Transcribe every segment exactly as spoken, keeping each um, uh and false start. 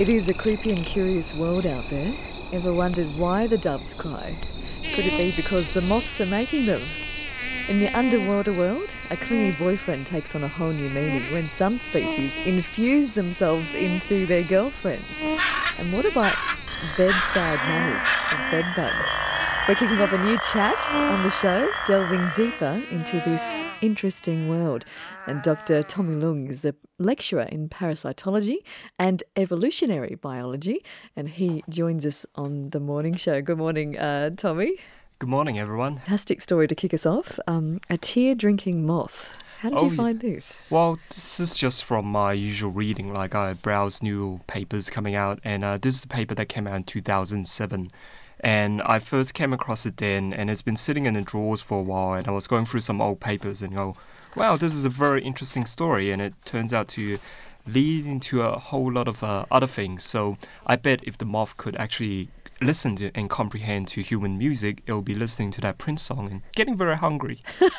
It is a creepy and curious world out there. Ever wondered why the doves cry? Could it be because the moths are making them? In the underwater world, a clingy boyfriend takes on a whole new meaning when some species infuse themselves into their girlfriends. And what about bedside manners of bedbugs? We're kicking off a new chat on the show, delving deeper into this interesting world. And Doctor Tommy Leung is a lecturer in parasitology and evolutionary biology, and he joins us on the morning show. Good morning, uh, Tommy. Good morning, everyone. Fantastic story to kick us off. Um, a tear-drinking moth. How did oh, you find this? Well, this is just from my usual reading. Like, I browse new papers coming out, and uh, this is a paper that came out in two thousand seven. And I first came across it then, and it's been sitting in the drawers for a while, and I was going through some old papers and go, wow, this is a very interesting story, and it turns out to lead into a whole lot of uh, other things. So I bet if the moth could actually listen to and comprehend to human music, it'll be listening to that Prince song and getting very hungry.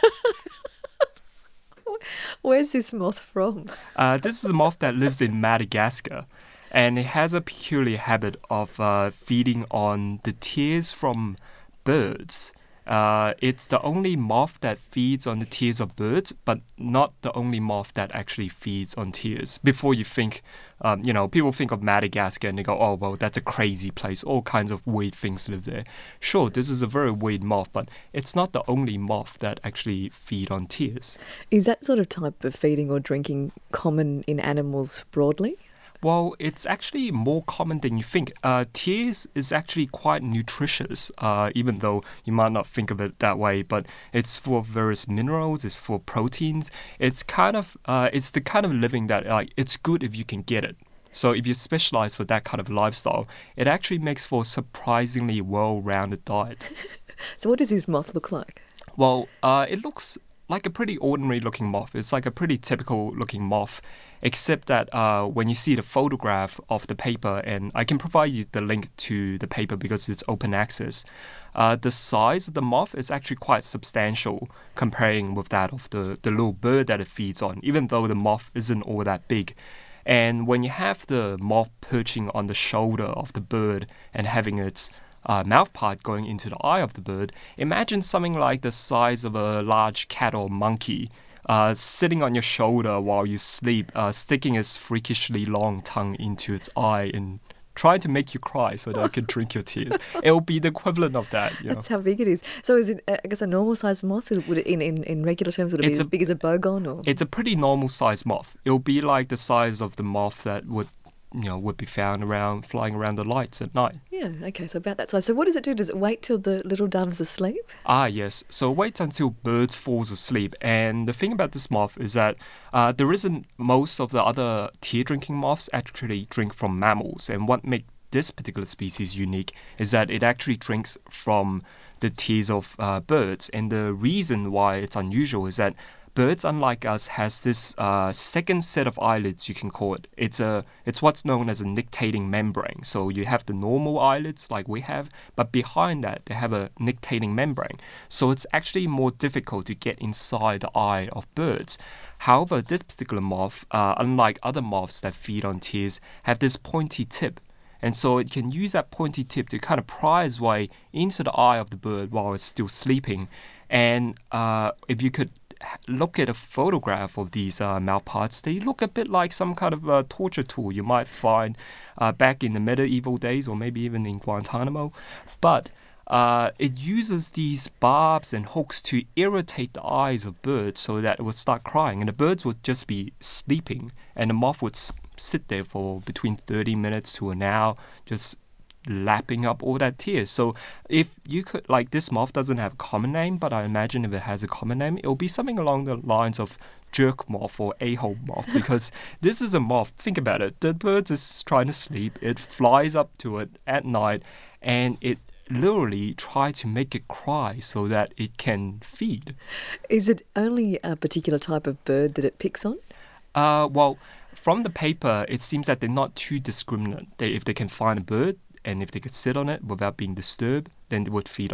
Where's this moth from? Uh, this is a moth that lives in Madagascar. And it has a peculiar habit of uh, feeding on the tears from birds. Uh, it's the only moth that feeds on the tears of birds, but not the only moth that actually feeds on tears. Before you think, um, you know, people think of Madagascar and they go, oh, well, that's a crazy place. All kinds of weird things live there. Sure, this is a very weird moth, but it's not the only moth that actually feed on tears. Is that sort of type of feeding or drinking common in animals broadly? Well, it's actually more common than you think. Uh, tears is actually quite nutritious, uh, even though you might not think of it that way. But it's full of various minerals. It's full of proteins. It's kind of, uh, it's the kind of living that like it's good if you can get it. So if you specialize for that kind of lifestyle, it actually makes for a surprisingly well-rounded diet. So what does this moth look like? Well, uh, it looks like a pretty ordinary looking moth. It's like a pretty typical looking moth, except that uh, when you see the photograph of the paper, and I can provide you the link to the paper because it's open access, uh, the size of the moth is actually quite substantial comparing with that of the, the little bird that it feeds on, even though the moth isn't all that big. And when you have the moth perching on the shoulder of the bird and having its Uh, mouth part going into the eye of the bird, imagine something like the size of a large cat or monkey uh, sitting on your shoulder while you sleep, uh, sticking its freakishly long tongue into its eye and trying to make you cry so that it can drink your tears. It'll be the equivalent of that. You know? That's how big it is. So is it, uh, I guess, a normal-sized moth? Would it, in, in, in regular terms, would it It's be as a- big as a boggon? Or? It's a pretty normal-sized moth. It'll be like the size of the moth that would you know, would be found around, flying around the lights at night. Yeah, okay, so about that size. So what does it do? Does it wait till the little dove's asleep? Ah, yes. So wait until birds falls asleep. And the thing about this moth is that uh, there isn't most of the other tear-drinking moths actually drink from mammals. And what makes this particular species unique is that it actually drinks from the tears of uh, birds. And the reason why it's unusual is that birds, unlike us, has this uh, second set of eyelids, you can call it. It's a, it's what's known as a nictitating membrane. So you have the normal eyelids like we have, but behind that, they have a nictitating membrane. So it's actually more difficult to get inside the eye of birds. However, this particular moth, uh, unlike other moths that feed on tears, have this pointy tip. And so it can use that pointy tip to kind of pry its way into the eye of the bird while it's still sleeping. And uh, if you could look at a photograph of these uh, mouth parts, they look a bit like some kind of uh, torture tool you might find uh, back in the medieval days or maybe even in Guantanamo. But uh, it uses these barbs and hooks to irritate the eyes of birds so that it would start crying. And the birds would just be sleeping and the moth would s- sit there for between thirty minutes to an hour, just lapping up all that tears. So if you could, like, this moth doesn't have a common name, but I imagine if it has a common name, it'll be something along the lines of jerk moth or a-hole moth, because this is a moth. Think about it. The bird is trying to sleep. It flies up to it at night and it literally try to make it cry so that it can feed. Is it only a particular type of bird that it picks on? Uh, well, from the paper, it seems that they're not too discriminate. They, if they can find a bird, and if they could sit on it without being disturbed, then they would feed on it.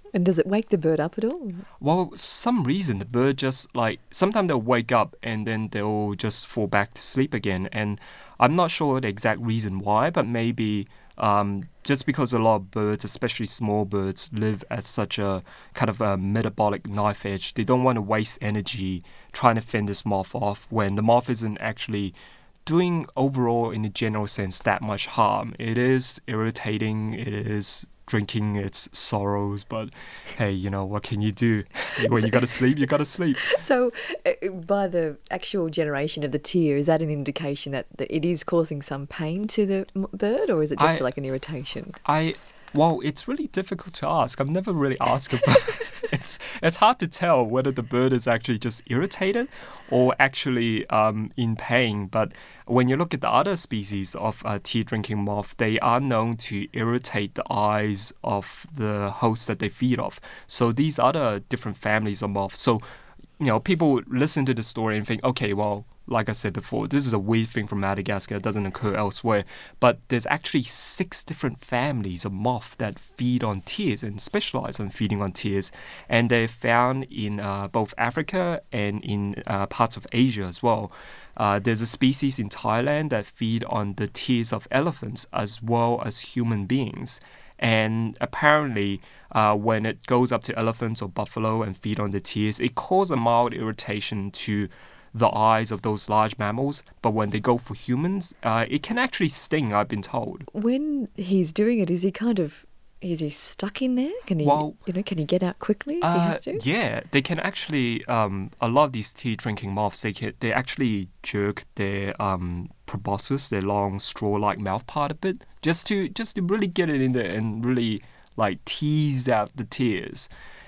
And does it wake the bird up at all? Well, some reason the bird just like sometimes they'll wake up and then they'll just fall back to sleep again. And I'm not sure the exact reason why, but maybe um, just because a lot of birds, especially small birds, live at such a kind of a metabolic knife edge. They don't want to waste energy trying to fend this moth off when the moth isn't actually doing overall, in a general sense, that much harm. It is irritating. It is drinking its sorrows, but hey, you know, what can you do? When you gotta sleep, you gotta sleep. So uh, by the actual generation of the tear, is that an indication that, that it is causing some pain to the m- bird, or is it just I, like an irritation? I, well, it's really difficult to ask. I've never really asked about it's it's hard to tell whether the bird is actually just irritated or actually um, in pain. But when you look at the other species of uh, tea-drinking moth, they are known to irritate the eyes of the host that they feed off. So these other different families of moths. So, you know, people listen to the story and think, okay, well, like I said before, this is a weird thing from Madagascar. It doesn't occur elsewhere. But there's actually six different families of moth that feed on tears and specialize on feeding on tears. And they're found in uh, both Africa and in uh, parts of Asia as well. Uh, there's a species in Thailand that feed on the tears of elephants as well as human beings. And apparently, uh, when it goes up to elephants or buffalo and feed on the tears, it causes a mild irritation to the eyes of those large mammals. But when they go for humans, uh, it can actually sting, I've been told. When he's doing it, is he kind of, is he stuck in there? Can he, Well, you know, can he get out quickly if he Uh, has to? yeah, they can actually. Um, a lot of these tea-drinking moths, they can, they actually jerk their um, proboscis, their long straw-like mouth part a bit, just to just to really get it in there and really like tease out the tears.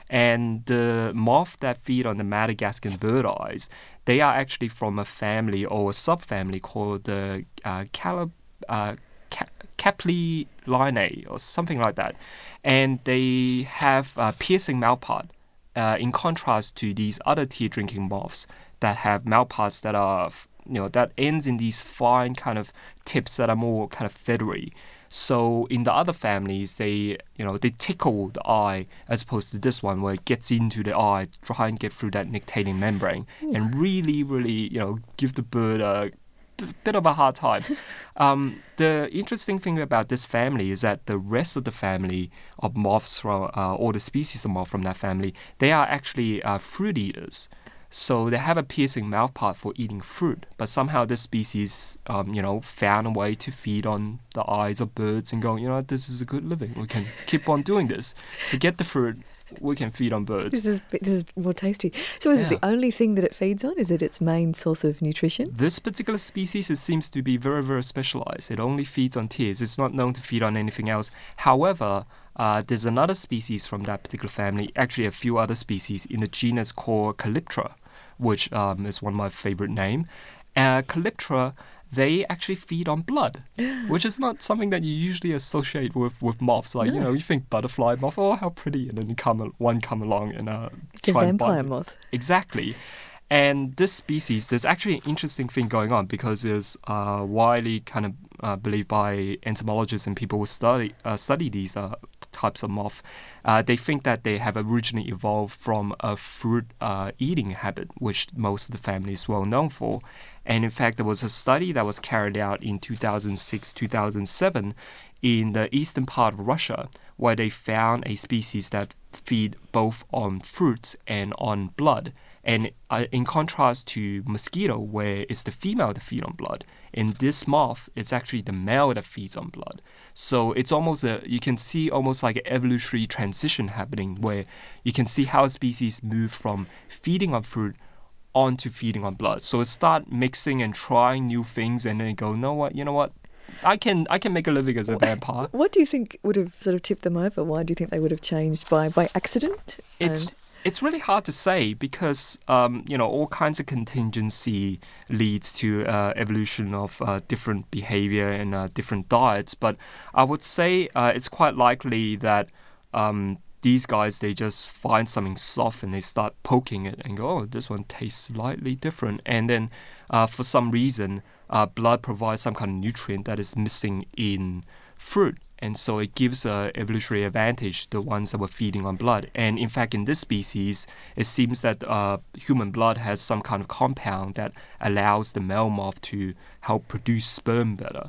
And the moth that feed on the Madagascan bird eyes, they are actually from a family or a subfamily called the uh, Calib. Uh, Caplylinae or something like that, and they have a piercing mouthpart. Uh, in contrast to these other tea-drinking moths that have mouthparts that are, you know, that ends in these fine kind of tips that are more kind of feathery. So in the other families, they, you know, they tickle the eye as opposed to this one where it gets into the eye, try and get through that nictitating membrane, Ooh. and really, really, you know, give the bird a bit of a hard time. Um, the interesting thing about this family is that the rest of the family of moths, from, uh, or the species of moth from that family, they are actually uh, fruit eaters. So they have a piercing mouthpart for eating fruit, but somehow this species, um, you know, found a way to feed on the eyes of birds and go, you know, this is a good living. We can keep on doing this. Forget the fruit. We can feed on birds. This is this is more tasty. So is yeah. it the only thing that it feeds on? Is it its main source of nutrition? This particular species, it seems to be very, very specialized. It only feeds on tears. It's not known to feed on anything else. However, uh, there's another species from that particular family, actually a few other species in the genus called Calyptra, which um, is one of my favorite names. Uh, Calyptra, they actually feed on blood, which is not something that you usually associate with, with moths. Like, no. you know, you think butterfly moth, oh, how pretty, and then you come, one come along and uh, it's try a vampire and moth. Exactly. And this species, there's actually an interesting thing going on because it's uh, widely kind of uh, believed by entomologists and people who study, uh, study these uh, types of moth. Uh, they think that they have originally evolved from a fruit uh, eating habit, which most of the family is well known for. And in fact, there was a study that was carried out in two thousand six, two thousand seven in the eastern part of Russia, where they found a species that feed both on fruits and on blood. And uh, in contrast to mosquito, where it's the female that feed on blood, in this moth, it's actually the male that feeds on blood. So it's almost a, you can see almost like an evolutionary transition happening where you can see how a species move from feeding on fruit onto feeding on blood. So it start mixing and trying new things, and then you go, no, what, you know what? I can I can make a living as a vampire. What do you think would have sort of tipped them over? Why do you think they would have changed by, by accident? It's and it's really hard to say because um, you know, all kinds of contingency leads to uh, evolution of uh, different behavior and uh, different diets. But I would say uh, it's quite likely that um, these guys, they just find something soft and they start poking it and go, oh, this one tastes slightly different. And then uh, for some reason, uh, blood provides some kind of nutrient that is missing in fruit. and so it gives a evolutionary advantage to the ones that were feeding on blood. And in fact, in this species, it seems that uh, human blood has some kind of compound that allows the male moth to help produce sperm better.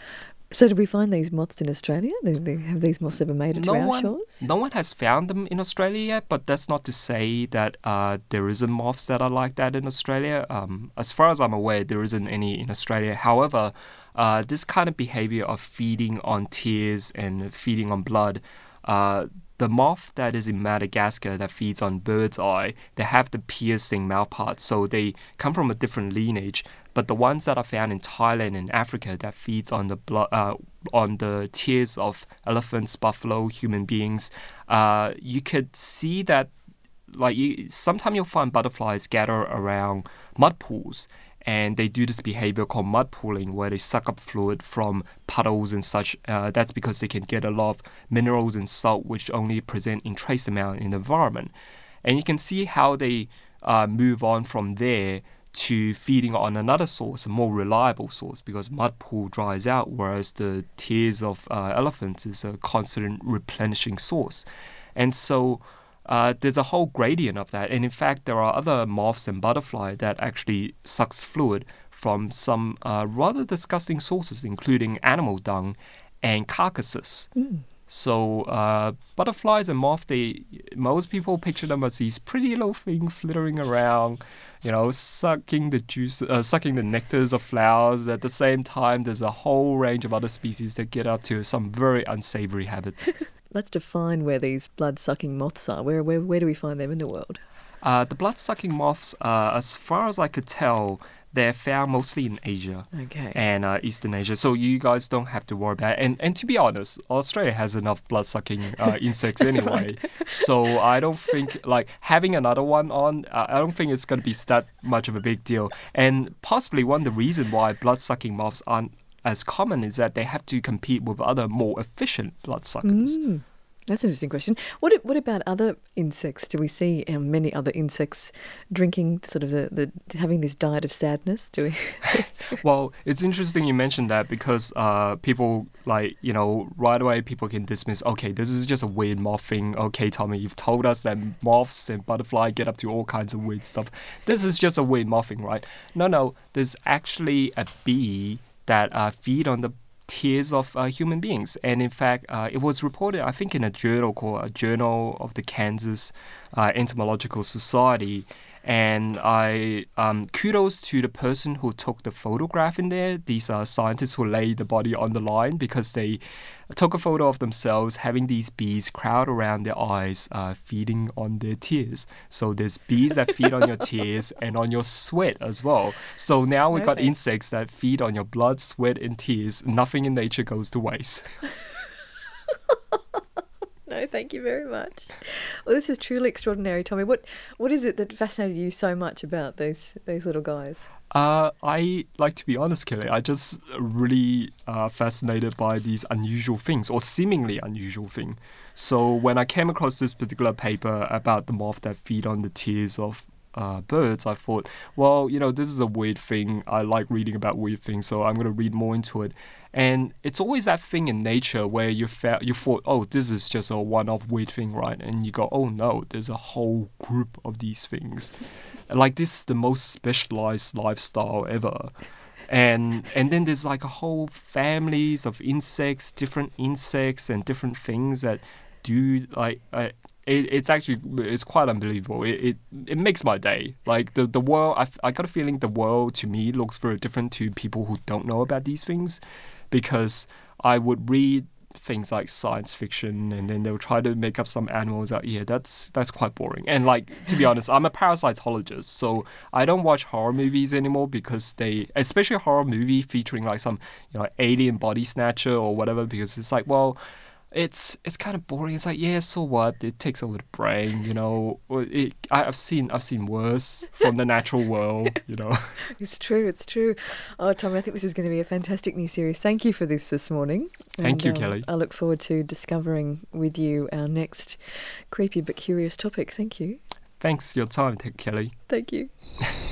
So did we find these moths in Australia? They, they, have these moths ever made it to No our one, shores? no one has found them in Australia yet, but that's not to say that uh, there isn't moths that are like that in Australia. Um, as far as I'm aware, there isn't any in Australia. However, uh, this kind of behavior of feeding on tears and feeding on blood, uh, the moth that is in Madagascar that feeds on bird's eye, they have the piercing mouthparts, so they come from a different lineage. But the ones that are found in Thailand and Africa that feeds on the blood, uh, on the tears of elephants, buffalo, human beings, uh, you could see that, like, you, sometimes you'll find butterflies gather around mud pools, and they do this behavior called mud pooling, where they suck up fluid from puddles and such. Uh, that's because they can get a lot of minerals and salt, which only present in trace amount in the environment. And you can see how they uh, move on from there to feeding on another source, a more reliable source, because mud pool dries out, whereas the tears of uh, elephants is a constant replenishing source. And so uh, there's a whole gradient of that. And in fact, there are other moths and butterfly that actually sucks fluid from some uh, rather disgusting sources, including animal dung and carcasses. Mm. So uh, butterflies and moths, they most people picture them as these pretty little things flittering around, you know, sucking the juice, uh, sucking the nectars of flowers. At the same time, there's a whole range of other species that get up to some very unsavory habits. Let's define where these blood-sucking moths are. Where, where, where do we find them in the world? Uh, the blood-sucking moths, uh, as far as I could tell, they're found mostly in Asia Okay. and uh, Eastern Asia. So you guys don't have to worry about it. And, and to be honest, Australia has enough blood-sucking uh, insects anyway. So I don't think, like, having another one on, uh, I don't think it's going to be that much of a big deal. And possibly one of the reasons why blood-sucking moths aren't as common is that they have to compete with other more efficient bloodsuckers. Mm. That's an interesting question. What what about other insects? Do we see um, many other insects drinking sort of the, the having this diet of sadness? Do we? Well, it's interesting you mentioned that because uh, people like, you know, right away people can dismiss, okay, this is just a weird moth thing. Okay, Tommy, you've told us that moths and butterfly get up to all kinds of weird stuff. This is just a weird moth thing, right? No, no, there's actually a bee that uh, feed on the tears of uh, human beings. And in fact, uh, it was reported, I think, in a journal called a Journal of the Kansas uh, Entomological Society. And I um, kudos to the person who took the photograph in there. These are scientists who lay the body on the line because they took a photo of themselves having these bees crowd around their eyes, uh, feeding on their tears. So there's bees that feed on your tears and on your sweat as well. So now we've got Perfect. insects that feed on your blood, sweat, and tears. Nothing in nature goes to waste. No, thank you very much. Well, this is truly extraordinary, Tommy. What what is it that fascinated you so much about these these little guys? Uh, I like to be honest, Kelly. I just really uh, fascinated by these unusual things or seemingly unusual thing. So when I came across this particular paper about the moth that feed on the tears of uh, birds, I thought, well, you know, this is a weird thing. I like reading about weird things, so I'm going to read more into it. And it's always that thing in nature where you fa- you thought, oh, this is just a one-off weird thing, right? And you go, oh no, there's a whole group of these things. Like, this is the most specialized lifestyle ever. And and then there's like a whole families of insects, different insects and different things that do like uh, it, it's actually it's quite unbelievable. It, it it makes my day. Like the the world, I I got a feeling the world to me looks very different to people who don't know about these things, because I would read things like science fiction and then they'll try to make up some animals out. Yeah, that's that's quite boring. And like, to be honest, I'm a parasitologist, so I don't watch horror movies anymore because they, especially a horror movie featuring like some, you know, alien body snatcher or whatever, because it's like, well, it's it's kind of boring. It's like, yeah, so what? It takes over the brain, you know. It, I, I've seen I've seen worse from the natural world, you know. It's true, it's true. Oh, Tommy, I think this is going to be a fantastic new series. Thank you for this this morning. Thank And, you, um, Kelly. I look forward to discovering with you our next creepy but curious topic. Thank you. Thanks for your time, Kelly. Thank you.